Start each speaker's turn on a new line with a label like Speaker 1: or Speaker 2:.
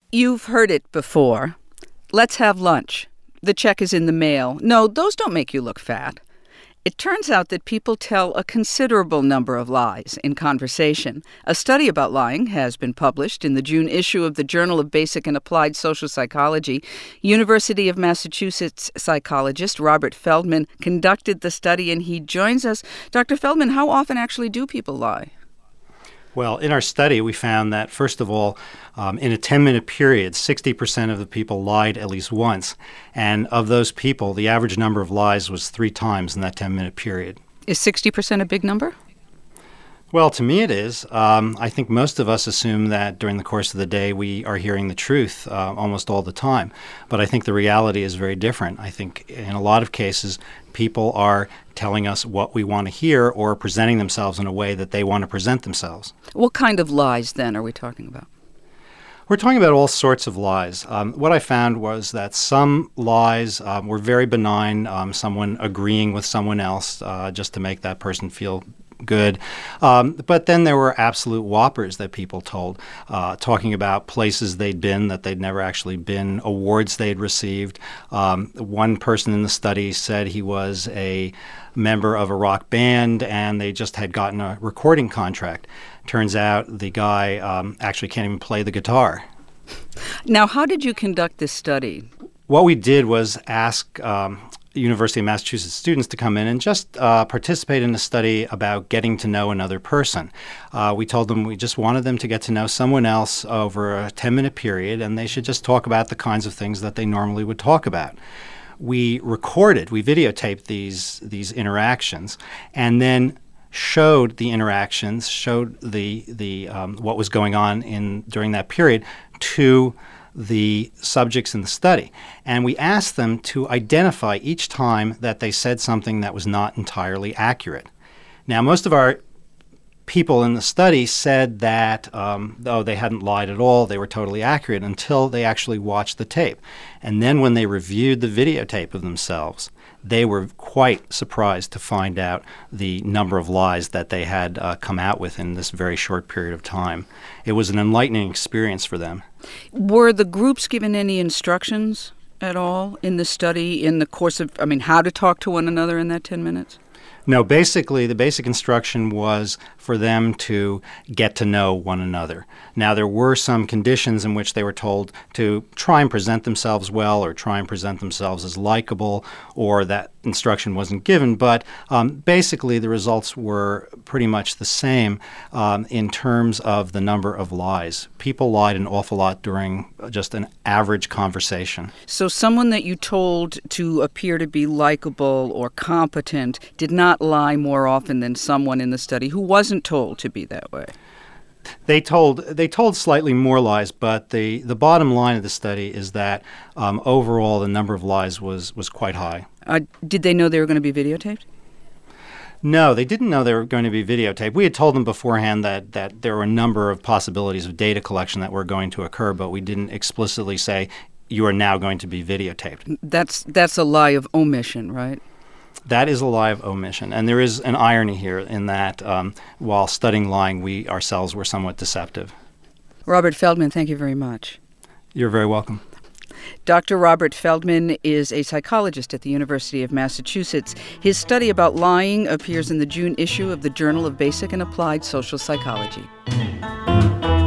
Speaker 1: You've heard it before. Let's have lunch. The check is in the mail. No, those don't make you look fat. It turns out that people tell a considerable number of lies in conversation. A study about lying has been published in the June issue of the Journal of Basic and Applied Social Psychology. University of Massachusetts psychologist Robert Feldman conducted the study, and he joins us. Dr. Feldman, how often actually do people lie?
Speaker 2: Well, in our study, we found that, first of all, in a 10-minute period, 60% of the people lied at least once. And of those people, the average number of lies was 3 times in that 10-minute period.
Speaker 1: Is 60% a big number?
Speaker 2: Well, to me it is. I think most of us assume that during the course of the day we are hearing the truth almost all the time. But I think the reality is very different. I think in a lot of cases people are telling us what we want to hear or presenting themselves in a way that they want to present themselves.
Speaker 1: What kind of lies, then, are we talking about?
Speaker 2: We're talking about all sorts of lies. What I found was that some lies were very benign, someone agreeing with someone else just to make that person feel good. But then there were absolute whoppers that people told, talking about places they'd been that they'd never actually been, awards they'd received. One person in the study said he was a member of a rock band and they just had gotten a recording contract. Turns out the guy actually can't even play the guitar.
Speaker 1: Now, how did you conduct this study?
Speaker 2: What we did was ask University of Massachusetts students to come in and just participate in a study about getting to know another person. We told them we just wanted them to get to know someone else over a 10-minute period, and they should just talk about the kinds of things that they normally would talk about. We videotaped these interactions, and then showed the interactions, showed the what was going on during that period to the subjects in the study. And we asked them to identify each time that they said something that was not entirely accurate. Now, most of our people in the study said that, they hadn't lied at all, they were totally accurate until they actually watched the tape. And then when they reviewed the videotape of themselves, they were quite surprised to find out the number of lies that they had come out with in this very short period of time. It was an enlightening experience for them.
Speaker 1: Were the groups given any instructions at all in the study in the course of, how to talk to one another in that 10 minutes?
Speaker 2: No, basically, the basic instruction was for them to get to know one another. Now, there were some conditions in which they were told to try and present themselves well or try and present themselves as likable, or that instruction wasn't given. But basically, the results were pretty much the same in terms of the number of lies. People lied an awful lot during just an average conversation.
Speaker 1: So someone that you told to appear to be likable or competent did not lie more often than someone in the study who wasn't told to be that way.
Speaker 2: They told slightly more lies, but the bottom line of the study is that overall the number of lies was quite high.
Speaker 1: Did they know they were going to be videotaped?
Speaker 2: No, they didn't know they were going to be videotaped. We had told them beforehand that there were a number of possibilities of data collection that were going to occur, but we didn't explicitly say, you are now going to be videotaped.
Speaker 1: That's a lie of omission, right?
Speaker 2: That is a lie of omission. And there is an irony here in that while studying lying, we ourselves were somewhat deceptive.
Speaker 1: Robert Feldman, thank you very much.
Speaker 2: You're very welcome.
Speaker 1: Dr. Robert Feldman is a psychologist at the University of Massachusetts. His study about lying appears in the June issue of the Journal of Basic and Applied Social Psychology.